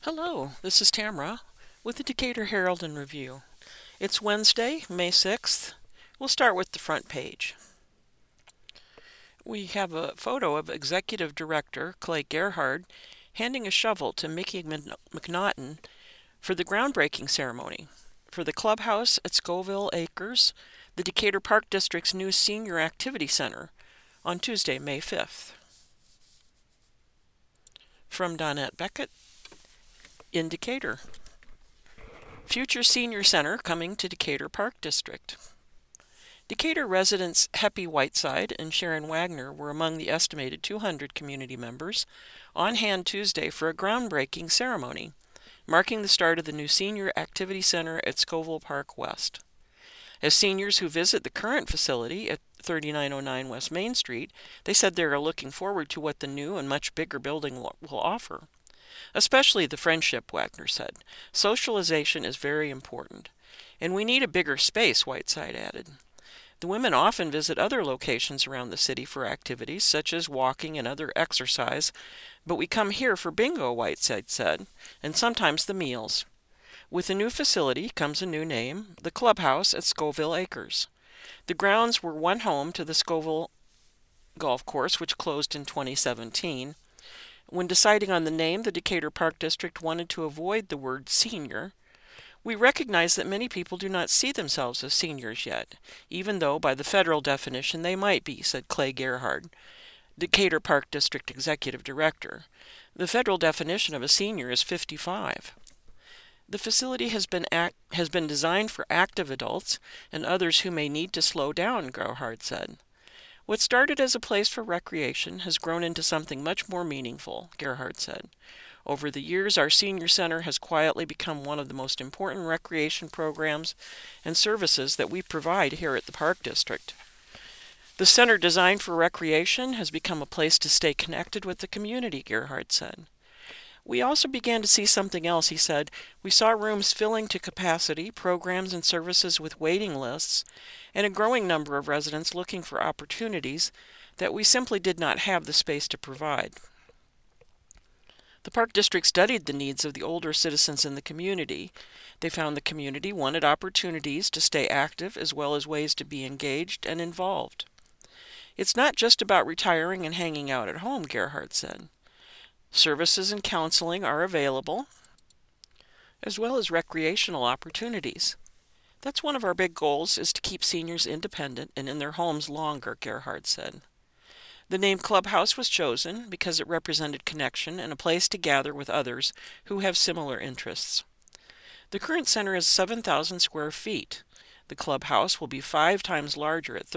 Hello, this is Tamra with the Decatur Herald and Review. It's Wednesday, May 6th. We'll start with the front page. We have a photo of Executive Director Clay Gerhard handing a shovel to Mickey McNaughton for the groundbreaking ceremony for the clubhouse at Scoville Acres, the Decatur Park District's new senior activity center, on Tuesday, May 5th. From Donette Beckett in Decatur. Future Senior Center coming to Decatur Park District. Decatur residents Heppy Whiteside and Sharon Wagner were among the estimated 200 community members on hand Tuesday for a groundbreaking ceremony, marking the start of the new Senior Activity Center at Scoville Park West. As seniors who visit the current facility at 3909 West Main Street, they said they are looking forward to what the new and much bigger building will offer. Especially the friendship, Wagner said. Socialization is very important. And we need a bigger space, Whiteside added. The women often visit other locations around the city for activities such as walking and other exercise, but we come here for bingo, Whiteside said, and sometimes the meals. With the new facility comes a new name, the Clubhouse at Scoville Acres. The grounds were one home to the Scoville Golf Course, which closed in 2017. When deciding on the name, the Decatur Park District wanted to avoid the word senior. We recognize that many people do not see themselves as seniors yet, even though by the federal definition they might be, said Clay Gerhard, Decatur Park District Executive Director. The federal definition of a senior is 55. The facility has been designed for active adults and others who may need to slow down, Gerhard said. What started as a place for recreation has grown into something much more meaningful, Gerhard said. Over the years, our senior center has quietly become one of the most important recreation programs and services that we provide here at the Park District. The center designed for recreation has become a place to stay connected with the community, Gerhard said. We also began to see something else, he said. We saw rooms filling to capacity, programs and services with waiting lists, and a growing number of residents looking for opportunities that we simply did not have the space to provide. The Park District studied the needs of the older citizens in the community. They found the community wanted opportunities to stay active as well as ways to be engaged and involved. It's not just about retiring and hanging out at home, Gerhard said. Services and counseling are available, as well as recreational opportunities. That's one of our big goals, is to keep seniors independent and in their homes longer, Gerhard said. The name Clubhouse was chosen because it represented connection and a place to gather with others who have similar interests. The current center is 7,000 square feet. The clubhouse will be 5 times larger at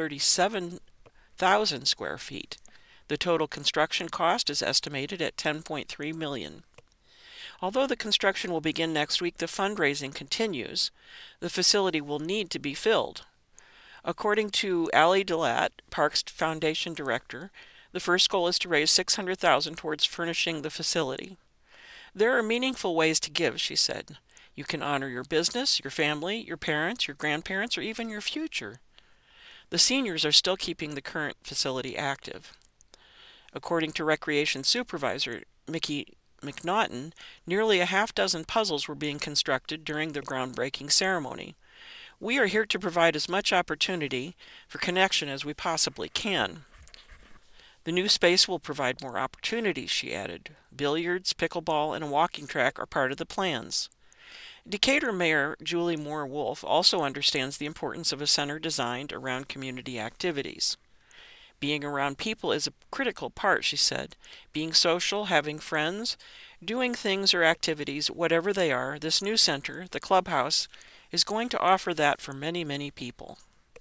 37,000 square feet. The total construction cost is estimated at $10.3 million. Although the construction will begin next week, the fundraising continues. The facility will need to be filled. According to Allie Delat, Parks Foundation Director, the first goal is to raise $600,000 towards furnishing the facility. There are meaningful ways to give, she said. You can honor your business, your family, your parents, your grandparents, or even your future. The seniors are still keeping the current facility active. According to Recreation Supervisor Mickey McNaughton, nearly a half-dozen puzzles were being constructed during the groundbreaking ceremony. We are here to provide as much opportunity for connection as we possibly can. The new space will provide more opportunities, she added. Billiards, pickleball, and a walking track are part of the plans. Decatur Mayor Julie Moore Wolf also understands the importance of a center designed around community activities. Being around people is a critical part, she said. Being social, having friends, doing things or activities, whatever they are, this new center, the Clubhouse, is going to offer that for many, many people.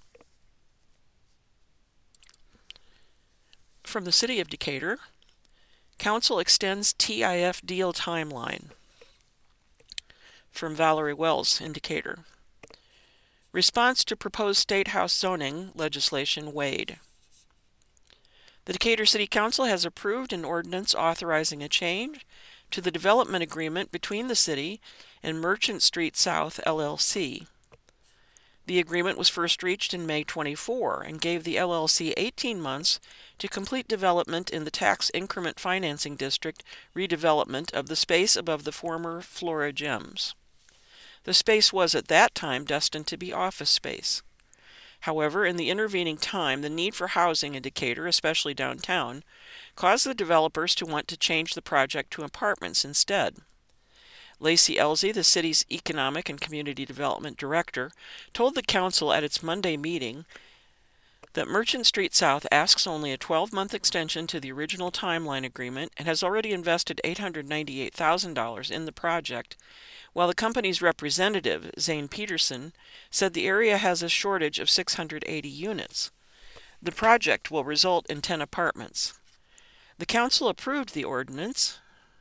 From the City of Decatur, Council extends TIF deal timeline. From Valerie Wells in Decatur. Response to proposed State House zoning legislation weighed. The Decatur City Council has approved an ordinance authorizing a change to the development agreement between the city and Merchant Street South, LLC. The agreement was first reached in May 24 and gave the LLC 18 months to complete development in the tax increment financing district redevelopment of the space above the former Flora Gems. The space was at that time destined to be office space. However, in the intervening time, the need for housing in Decatur, especially downtown, caused the developers to want to change the project to apartments instead. Lacey Elzy, the city's Economic and Community Development Director, told the council at its Monday meeting that Merchant Street South asks only a 12-month extension to the original timeline agreement and has already invested $898,000 in the project, while the company's representative, Zane Peterson, said the area has a shortage of 680 units. The project will result in 10 apartments. The council approved the ordinance.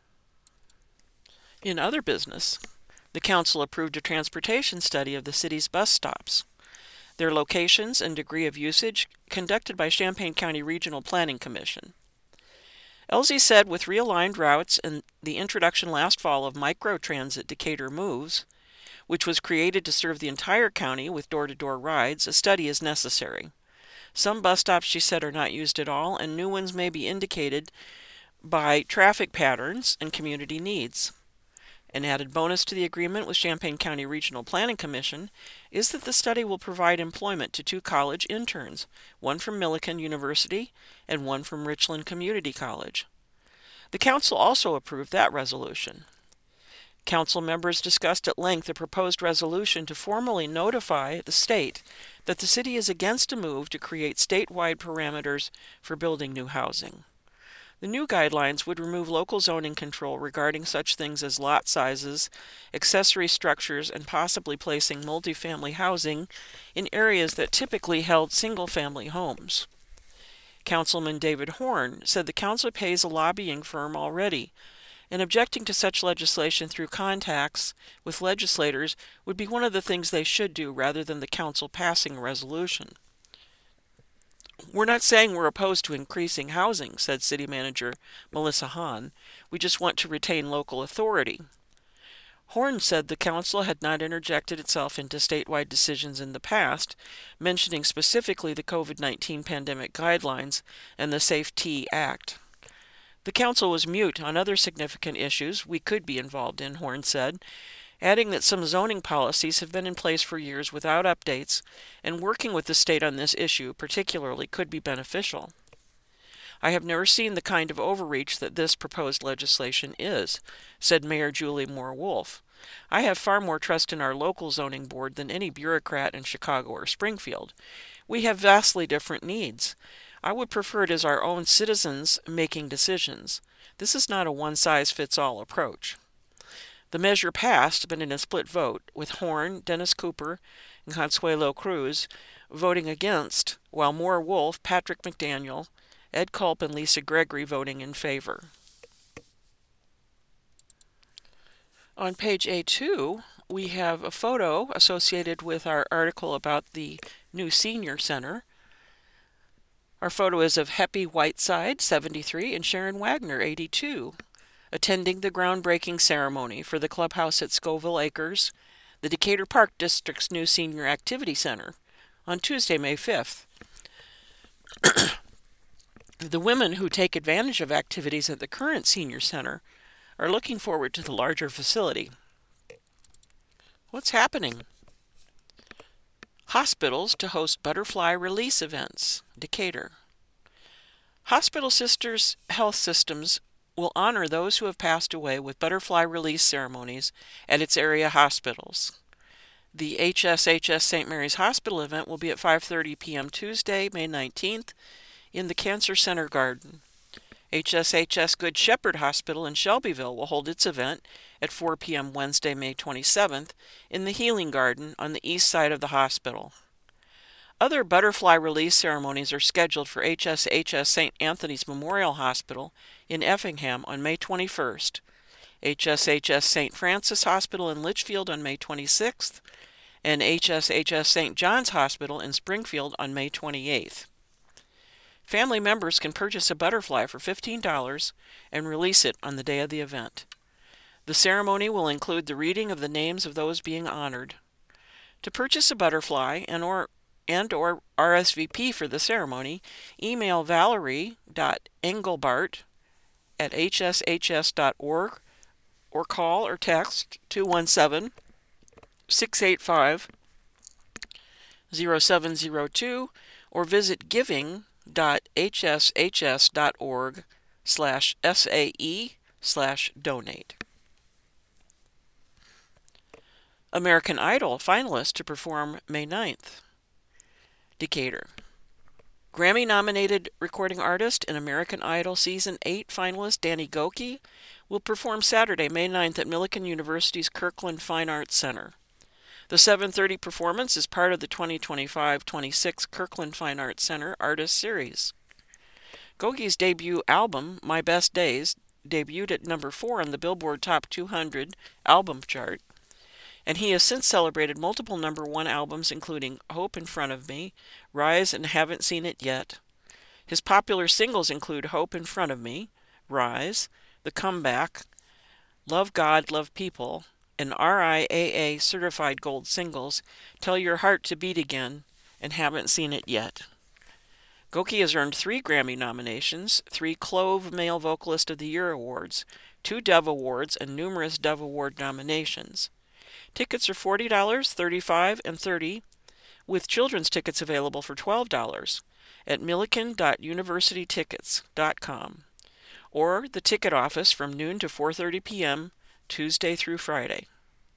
In other business, the council approved a transportation study of the city's bus stops, their locations and degree of usage, conducted by Champaign County Regional Planning Commission. Elzy said with realigned routes and the introduction last fall of Microtransit Decatur Moves, which was created to serve the entire county with door-to-door rides, a study is necessary. Some bus stops, she said, are not used at all, and new ones may be indicated by traffic patterns and community needs. An added bonus to the agreement with Champaign County Regional Planning Commission is that the study will provide employment to 2 college interns, one from Millikan University and one from Richland Community College. The council also approved that resolution. Council members discussed at length a proposed resolution to formally notify the state that the city is against a move to create statewide parameters for building new housing. The new guidelines would remove local zoning control regarding such things as lot sizes, accessory structures, and possibly placing multifamily housing in areas that typically held single-family homes. Councilman David Horn said the council pays a lobbying firm already, and objecting to such legislation through contacts with legislators would be one of the things they should do rather than the council passing a resolution. "We're not saying we're opposed to increasing housing," said City Manager Melissa Hahn. "We just want to retain local authority." Horn said the council had not interjected itself into statewide decisions in the past, mentioning specifically the COVID-19 pandemic guidelines and the SAFE-T Act. The council was mute on other significant issues we could be involved in, Horn said, adding that some zoning policies have been in place for years without updates, and working with the state on this issue particularly could be beneficial. "I have never seen the kind of overreach that this proposed legislation is," said Mayor Julie Moore-Wolf. "I have far more trust in our local zoning board than any bureaucrat in Chicago or Springfield. We have vastly different needs. I would prefer it as our own citizens making decisions. This is not a one-size-fits-all approach." The measure passed, but in a split vote, with Horn, Dennis Cooper, and Consuelo Cruz voting against, while Moore-Wolf, Patrick McDaniel, Ed Culp, and Lisa Gregory voting in favor. On page A2, we have a photo associated with our article about the new senior center. Our photo is of Heppy Whiteside, 73, and Sharon Wagner, 82. Attending the groundbreaking ceremony for the clubhouse at Scoville Acres, the Decatur Park District's new senior activity center, on Tuesday, May 5th. The women who take advantage of activities at the current senior center are looking forward to the larger facility. What's happening? Hospitals to host butterfly release events, Decatur. Hospital Sisters Health Systems will honor those who have passed away with butterfly release ceremonies at its area hospitals. The HSHS St. Mary's Hospital event will be at 5:30 p.m. Tuesday, May 19th, in the Cancer Center Garden. HSHS Good Shepherd Hospital in Shelbyville will hold its event at 4 p.m. Wednesday, May 27th, in the Healing Garden on the east side of the hospital. Other butterfly release ceremonies are scheduled for HSHS St. Anthony's Memorial Hospital in Effingham on May 21st, HSHS St. Francis Hospital in Litchfield on May 26th, and HSHS St. John's Hospital in Springfield on May 28th. Family members can purchase a butterfly for $15 and release it on the day of the event. The ceremony will include the reading of the names of those being honored. To purchase a butterfly and or RSVP for the ceremony, email valerie.engelbart@hshs.org or call or text 217-685-0702 or visit giving.hshs.org/SAE/donate. American Idol finalist to perform May 9th. Decatur. Grammy-nominated recording artist and American Idol Season 8 finalist Danny Gokey will perform Saturday, May 9th at Millikan University's Kirkland Fine Arts Center. The 7:30 performance is part of the 2025-26 Kirkland Fine Arts Center Artist Series. Gokey's debut album, My Best Days, debuted at number 4 on the Billboard Top 200 album chart, and he has since celebrated multiple number 1 albums including Hope in Front of Me, Rise and Haven't Seen It Yet. His popular singles include Hope in Front of Me, Rise, The Comeback, Love God, Love People, and RIAA certified gold singles Tell Your Heart to Beat Again and Haven't Seen It Yet. Gokey has earned 3 Grammy nominations, 3 Clove Male Vocalist of the Year awards, 2 Dove Awards, and numerous Dove Award nominations. Tickets are $40, $35, and $30, with children's tickets available for $12 at millikan.universitytickets.com or the ticket office from noon to 4:30 p.m. Tuesday through Friday.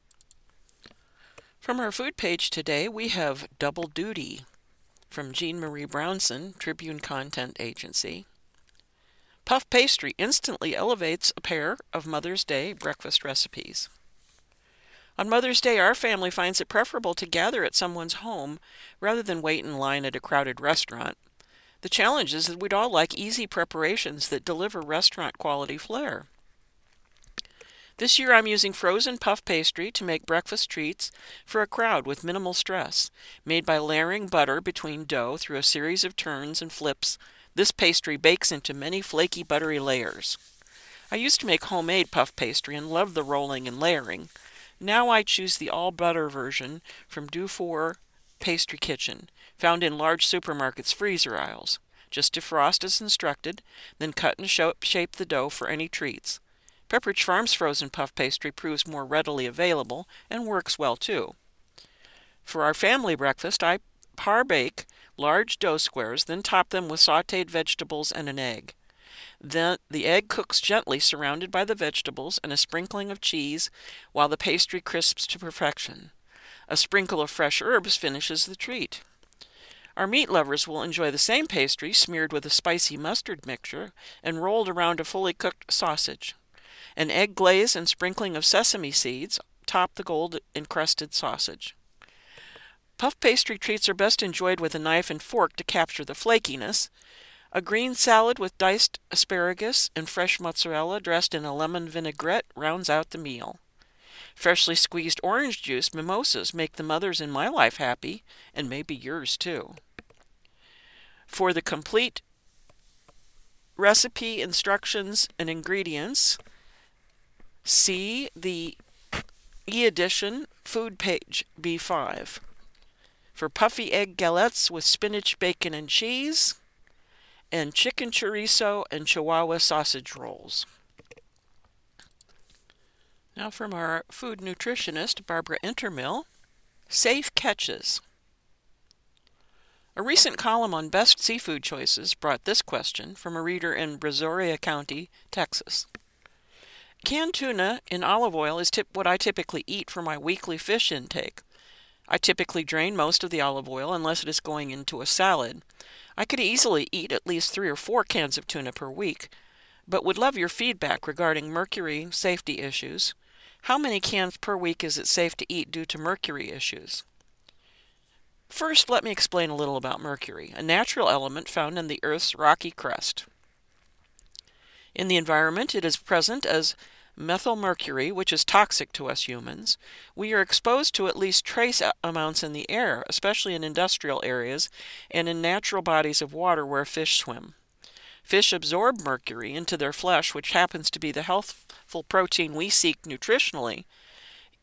From our food page today, we have Double Duty from Jean Marie Brownson, Tribune Content Agency. Puff pastry instantly elevates a pair of Mother's Day breakfast recipes. On Mother's Day, our family finds it preferable to gather at someone's home rather than wait in line at a crowded restaurant. The challenge is that we'd all like easy preparations that deliver restaurant-quality flair. This year I'm using frozen puff pastry to make breakfast treats for a crowd with minimal stress. Made by layering butter between dough through a series of turns and flips, this pastry bakes into many flaky, buttery layers. I used to make homemade puff pastry and loved the rolling and layering. Now I choose the all-butter version from Dufour Pastry Kitchen, found in large supermarkets' freezer aisles. Just defrost as instructed, then cut and shape the dough for any treats. Pepperidge Farm's frozen puff pastry proves more readily available and works well too. For our family breakfast, I par-bake large dough squares, then top them with sautéed vegetables and an egg. Then the egg cooks gently surrounded by the vegetables and a sprinkling of cheese while the pastry crisps to perfection. A sprinkle of fresh herbs finishes the treat. Our meat lovers will enjoy the same pastry smeared with a spicy mustard mixture and rolled around a fully cooked sausage. An egg glaze and sprinkling of sesame seeds top the gold-encrusted sausage. Puff pastry treats are best enjoyed with a knife and fork to capture the flakiness. A green salad with diced asparagus and fresh mozzarella dressed in a lemon vinaigrette rounds out the meal. Freshly squeezed orange juice mimosas make the mothers in my life happy, and maybe yours too. For the complete recipe, instructions, and ingredients, see the e-edition food page B5. For puffy egg galettes with spinach, bacon, and cheese, and chicken chorizo and Chihuahua sausage rolls. Now from our food nutritionist, Barbara Intermill, safe catches. A recent column on best seafood choices brought this question from a reader in Brazoria County, Texas. Canned tuna in olive oil is what I typically eat for my weekly fish intake. I typically drain most of the olive oil unless it is going into a salad. I could easily eat at least 3 or 4 cans of tuna per week, but would love your feedback regarding mercury safety issues. How many cans per week is it safe to eat due to mercury issues? First, let me explain a little about mercury, a natural element found in the Earth's rocky crust. In the environment, it is present as methylmercury, which is toxic to us humans. We are exposed to at least trace amounts in the air, especially in industrial areas and in natural bodies of water where fish swim. Fish absorb mercury into their flesh, which happens to be the healthful protein we seek nutritionally.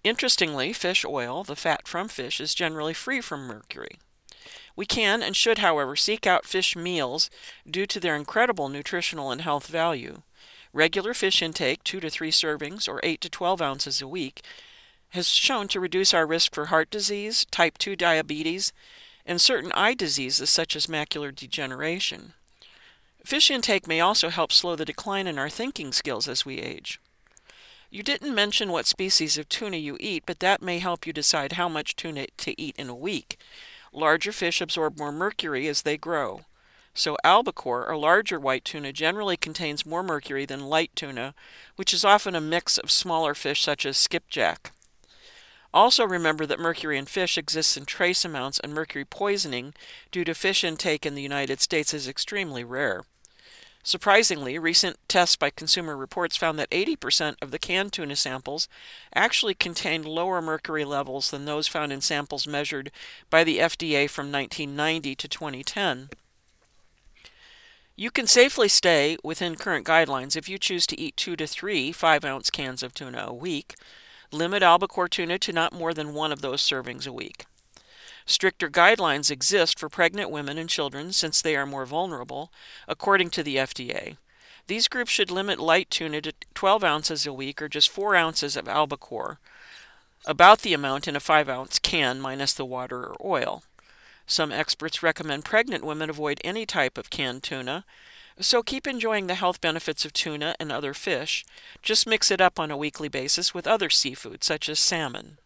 Interestingly, fish oil, the fat from fish, is generally free from mercury. We can and should, however, seek out fish meals due to their incredible nutritional and health value. Regular fish intake, 2 to 3 servings or 8 to 12 ounces a week, has shown to reduce our risk for heart disease, type 2 diabetes, and certain eye diseases such as macular degeneration. Fish intake may also help slow the decline in our thinking skills as we age. You didn't mention what species of tuna you eat, but that may help you decide how much tuna to eat in a week. Larger fish absorb more mercury as they grow. So albacore, a larger white tuna, generally contains more mercury than light tuna, which is often a mix of smaller fish such as skipjack. Also remember that mercury in fish exists in trace amounts, and mercury poisoning due to fish intake in the United States is extremely rare. Surprisingly, recent tests by Consumer Reports found that 80% of the canned tuna samples actually contained lower mercury levels than those found in samples measured by the FDA from 1990 to 2010. You can safely stay within current guidelines if you choose to eat 2 to 3 5-ounce cans of tuna a week. Limit albacore tuna to not more than one of those servings a week. Stricter guidelines exist for pregnant women and children since they are more vulnerable, according to the FDA. These groups should limit light tuna to 12 ounces a week or just 4 ounces of albacore, about the amount in a 5-ounce can minus the water or oil. Some experts recommend pregnant women avoid any type of canned tuna, so keep enjoying the health benefits of tuna and other fish. Just mix it up on a weekly basis with other seafood, such as salmon.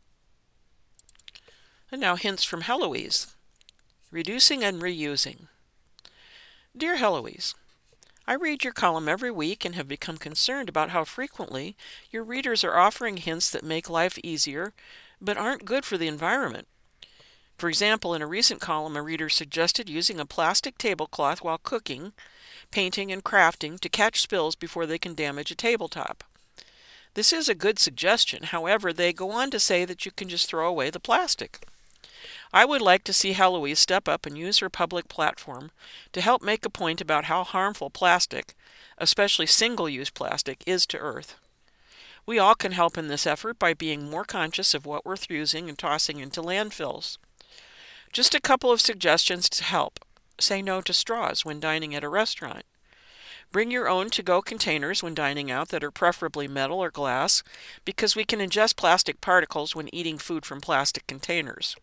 And now hints from Heloise. Reducing and reusing. Dear Heloise, I read your column every week and have become concerned about how frequently your readers are offering hints that make life easier, but aren't good for the environment. For example, in a recent column, a reader suggested using a plastic tablecloth while cooking, painting, and crafting to catch spills before they can damage a tabletop. This is a good suggestion. However, they go on to say that you can just throw away the plastic. I would like to see Heloise step up and use her public platform to help make a point about how harmful plastic, especially single-use plastic, is to Earth. We all can help in this effort by being more conscious of what we're using and tossing into landfills. Just a couple of suggestions to help. Say no to straws when dining at a restaurant. Bring your own to-go containers when dining out that are preferably metal or glass, because we can ingest plastic particles when eating food from plastic containers.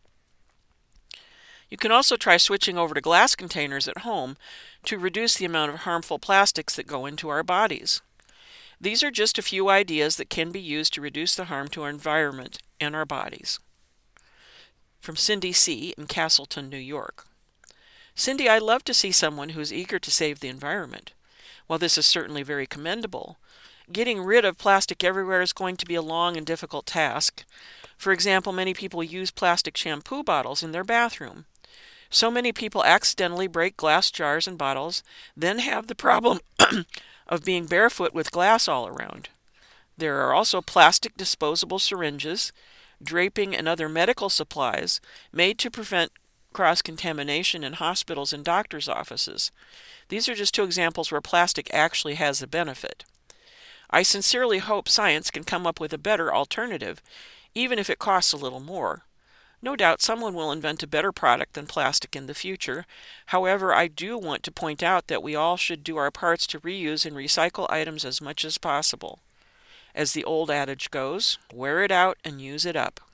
You can also try switching over to glass containers at home to reduce the amount of harmful plastics that go into our bodies. These are just a few ideas that can be used to reduce the harm to our environment and our bodies. From Cindy C. in Castleton, New York. Cindy, I love to see someone who is eager to save the environment. While this is certainly very commendable, getting rid of plastic everywhere is going to be a long and difficult task. For example, many people use plastic shampoo bottles in their bathroom. So many people accidentally break glass jars and bottles, then have the problem of being barefoot with glass all around. There are also plastic disposable syringes, draping, and other medical supplies made to prevent cross-contamination in hospitals and doctors' offices. These are just two examples where plastic actually has a benefit. I sincerely hope science can come up with a better alternative, even if it costs a little more. No doubt someone will invent a better product than plastic in the future. However, I do want to point out that we all should do our parts to reuse and recycle items as much as possible. As the old adage goes, wear it out and use it up.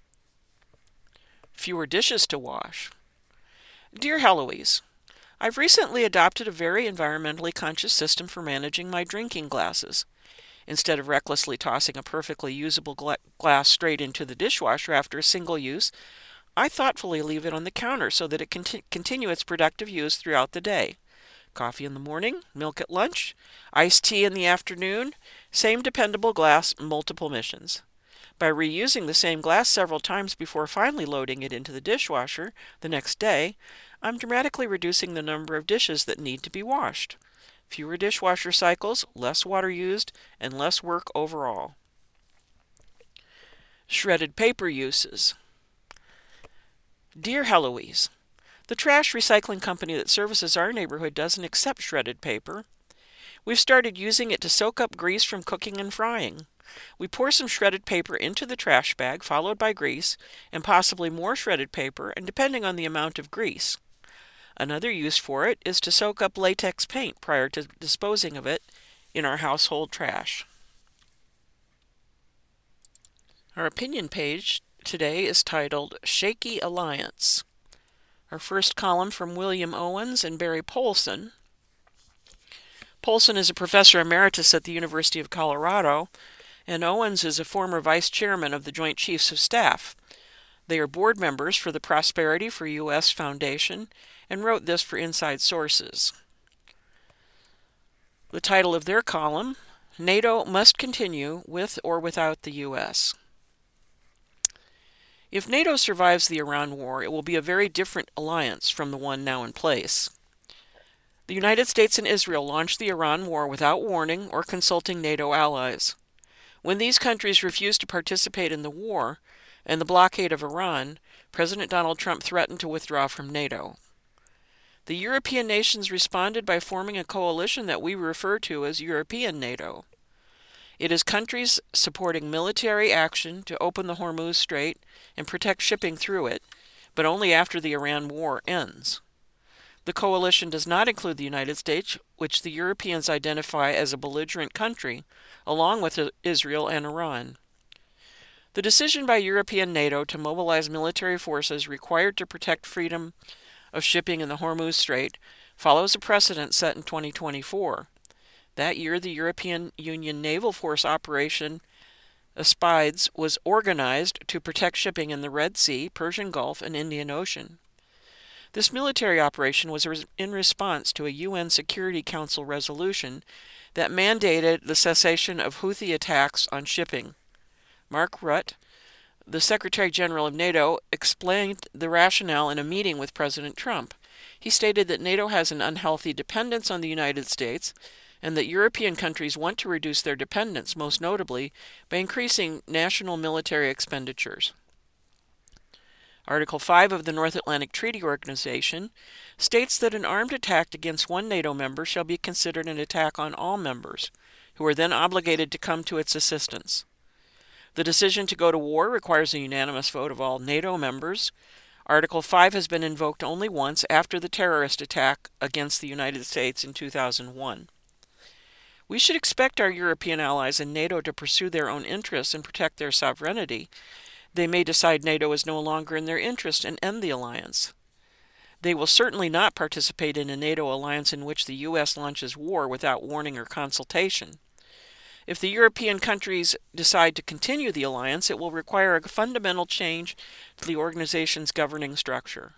Fewer dishes to wash. Dear Heloise, I've recently adopted a very environmentally conscious system for managing my drinking glasses. Instead of recklessly tossing a perfectly usable glass straight into the dishwasher after a single use, I thoughtfully leave it on the counter so that it can continue its productive use throughout the day. Coffee in the morning, milk at lunch, iced tea in the afternoon, same dependable glass, multiple missions. By reusing the same glass several times before finally loading it into the dishwasher the next day, I'm dramatically reducing the number of dishes that need to be washed. Fewer dishwasher cycles, less water used, and less work overall. Shredded paper uses. Dear Heloise, the trash recycling company that services our neighborhood doesn't accept shredded paper. We've started using it to soak up grease from cooking and frying. We pour some shredded paper into the trash bag, followed by grease, and possibly more shredded paper, and depending on the amount of grease. Another use for it is to soak up latex paint prior to disposing of it in our household trash. Our opinion page today is titled Shaky Alliance. Our first column from William Owens and Barry Polson. Polson is a professor emeritus at the University of Colorado, and Owens is a former vice chairman of the Joint Chiefs of Staff. They are board members for the Prosperity for U.S. Foundation and wrote this for Inside Sources. The title of their column, NATO Must Continue with or Without the U.S. If NATO survives the Iran war, it will be a very different alliance from the one now in place. The United States and Israel launched the Iran war without warning or consulting NATO allies. When these countries refused to participate in the war and the blockade of Iran, President Donald Trump threatened to withdraw from NATO. The European nations responded by forming a coalition that we refer to as European NATO. It is countries supporting military action to open the Hormuz Strait and protect shipping through it, but only after the Iran war ends. The coalition does not include the United States, which the Europeans identify as a belligerent country, along with Israel and Iran. The decision by European NATO to mobilize military forces required to protect freedom of shipping in the Hormuz Strait follows a precedent set in 2024. That year, the European Union Naval Force Operation Aspides was organized to protect shipping in the Red Sea, Persian Gulf, and Indian Ocean. This military operation was in response to a UN Security Council resolution that mandated the cessation of Houthi attacks on shipping. Mark Rutte, the Secretary General of NATO, explained the rationale in a meeting with President Trump. He stated that NATO has an unhealthy dependence on the United States, and that European countries want to reduce their dependence, most notably by increasing national military expenditures. Article 5 of the North Atlantic Treaty Organization states that an armed attack against one NATO member shall be considered an attack on all members, who are then obligated to come to its assistance. The decision to go to war requires a unanimous vote of all NATO members. Article 5 has been invoked only once after the terrorist attack against the United States in 2001. We should expect our European allies in NATO to pursue their own interests and protect their sovereignty. They may decide NATO is no longer in their interest and end the alliance. They will certainly not participate in a NATO alliance in which the U.S. launches war without warning or consultation. If the European countries decide to continue the alliance, it will require a fundamental change to the organization's governing structure.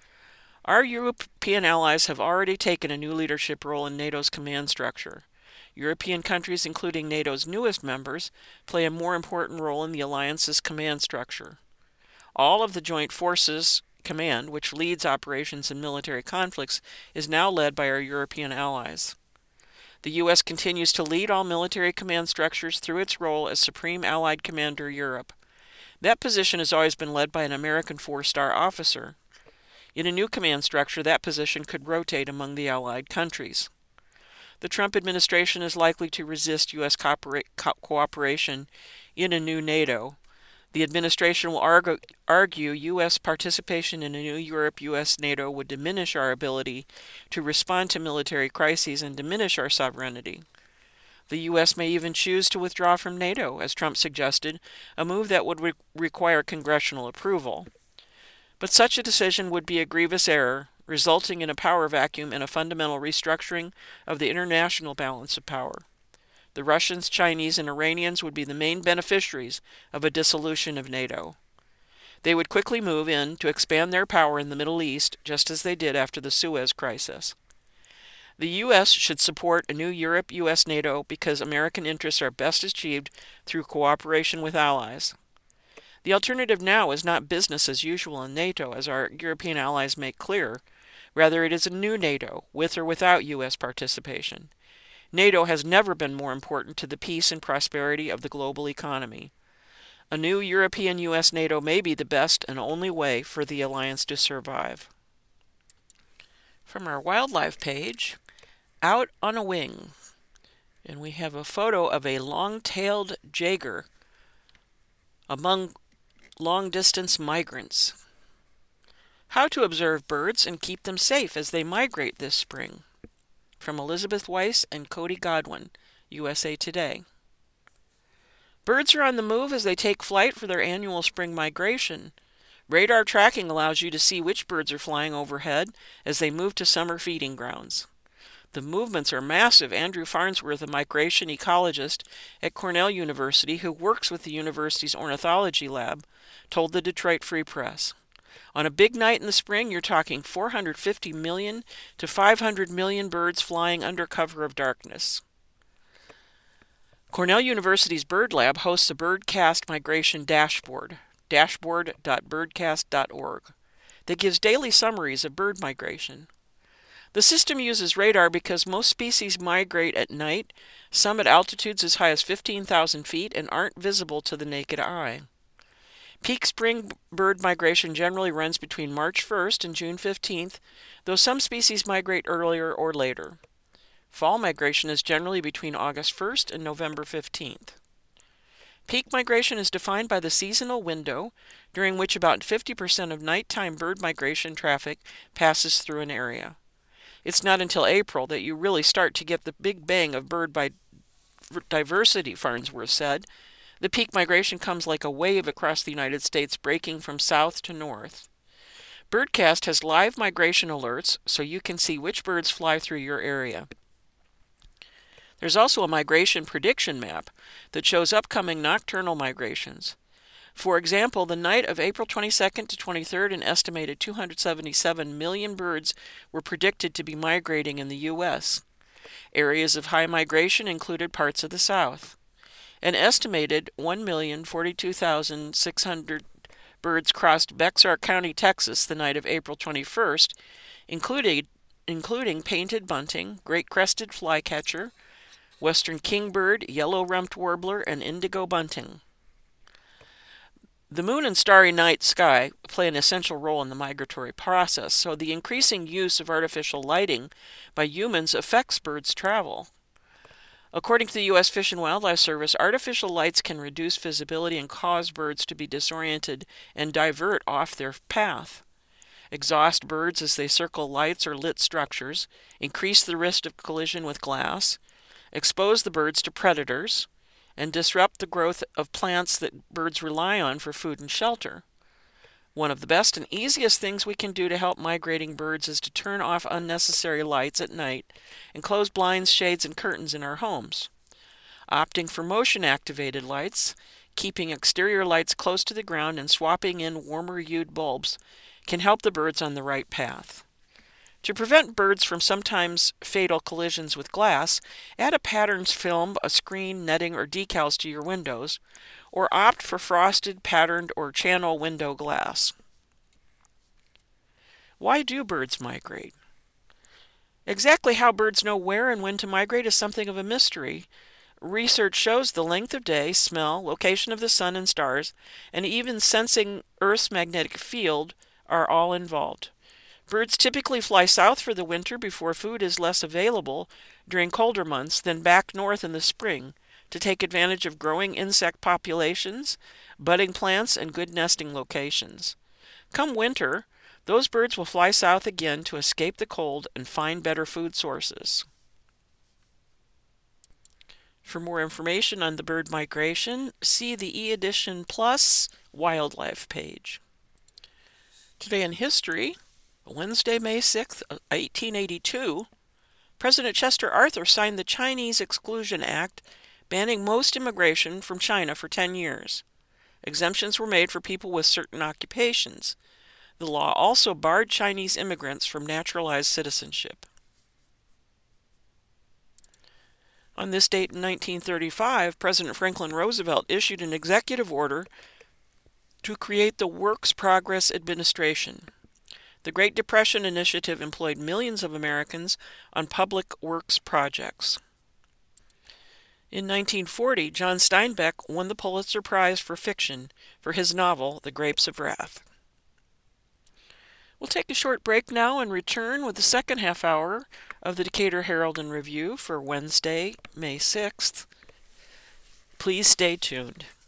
Our European allies have already taken a new leadership role in NATO's command structure. European countries, including NATO's newest members, play a more important role in the alliance's command structure. All of the Joint Forces Command, which leads operations in military conflicts, is now led by our European allies. The U.S. continues to lead all military command structures through its role as Supreme Allied Commander Europe. That position has always been led by an American four-star officer. In a new command structure, that position could rotate among the Allied countries. The Trump administration is likely to resist U.S. cooperation in a new NATO. The administration will argue U.S. participation in a new Europe-U.S. NATO would diminish our ability to respond to military crises and diminish our sovereignty. The U.S. may even choose to withdraw from NATO, as Trump suggested, a move that would require congressional approval. But such a decision would be a grievous error, resulting in a power vacuum and a fundamental restructuring of the international balance of power. The Russians, Chinese, and Iranians would be the main beneficiaries of a dissolution of NATO. They would quickly move in to expand their power in the Middle East, just as they did after the Suez Crisis. The U.S. should support a new Europe-U.S. NATO because American interests are best achieved through cooperation with allies. The alternative now is not business as usual in NATO, as our European allies make clear. Rather, it is a new NATO, with or without U.S. participation. NATO has never been more important to the peace and prosperity of the global economy. A new European-U.S. NATO may be the best and only way for the alliance to survive. From our wildlife page, Out on a Wing. And we have a photo of a long-tailed jager among long-distance migrants. How to observe birds and keep them safe as they migrate this spring. From Elizabeth Weiss and Cody Godwin, USA Today. Birds are on the move as they take flight for their annual spring migration. Radar tracking allows you to see which birds are flying overhead as they move to summer feeding grounds. The movements are massive. Andrew Farnsworth, a migration ecologist at Cornell University who works with the university's ornithology lab, told the Detroit Free Press. On a big night in the spring, you're talking 450 million to 500 million birds flying under cover of darkness. Cornell University's Bird Lab hosts a birdcast migration dashboard, dashboard.birdcast.org, that gives daily summaries of bird migration. The system uses radar because most species migrate at night, some at altitudes as high as 15,000 feet, and aren't visible to the naked eye. Peak spring bird migration generally runs between March 1st and June 15th, though some species migrate earlier or later. Fall migration is generally between August 1st and November 15th. Peak migration is defined by the seasonal window, during which about 50% of nighttime bird migration traffic passes through an area. It's not until April that you really start to get the big bang of bird diversity, Farnsworth said. The peak migration comes like a wave across the United States, breaking from south to north. Birdcast has live migration alerts so you can see which birds fly through your area. There's also a migration prediction map that shows upcoming nocturnal migrations. For example, the night of April 22nd to 23rd, an estimated 277 million birds were predicted to be migrating in the U.S. Areas of high migration included parts of the South. An estimated 1,042,600 birds crossed Bexar County, Texas, the night of April 21st, including painted bunting, great crested flycatcher, western kingbird, yellow-rumped warbler, and indigo bunting. The moon and starry night sky play an essential role in the migratory process, so the increasing use of artificial lighting by humans affects birds' travel. According to the U.S. Fish and Wildlife Service, artificial lights can reduce visibility and cause birds to be disoriented and divert off their path. Exhaust birds as they circle lights or lit structures, increase the risk of collision with glass, expose the birds to predators, and disrupt the growth of plants that birds rely on for food and shelter. One of the best and easiest things we can do to help migrating birds is to turn off unnecessary lights at night and close blinds, shades, and curtains in our homes. Opting for motion-activated lights, keeping exterior lights close to the ground, and swapping in warmer-hued bulbs can help the birds on the right path. To prevent birds from sometimes fatal collisions with glass, add a patterned film, a screen, netting, or decals to your windows, or opt for frosted, patterned, or channel window glass. Why do birds migrate? Exactly how birds know where and when to migrate is something of a mystery. Research shows the length of day, smell, location of the sun and stars, and even sensing Earth's magnetic field are all involved. Birds typically fly south for the winter before food is less available during colder months, then back north in the spring to take advantage of growing insect populations, budding plants, and good nesting locations. Come winter, those birds will fly south again to escape the cold and find better food sources. For more information on the bird migration, see the eEdition Plus Wildlife page. Today in history, Wednesday, May 6, 1882, President Chester Arthur signed the Chinese Exclusion Act, banning most immigration from China for 10 years. Exemptions were made for people with certain occupations. The law also barred Chinese immigrants from naturalized citizenship. On this date in 1935, President Franklin Roosevelt issued an executive order to create the Works Progress Administration. The Great Depression Initiative employed millions of Americans on public works projects. In 1940, John Steinbeck won the Pulitzer Prize for Fiction for his novel, The Grapes of Wrath. We'll take a short break now and return with the second half hour of the Decatur Herald and Review for Wednesday, May 6th. Please stay tuned.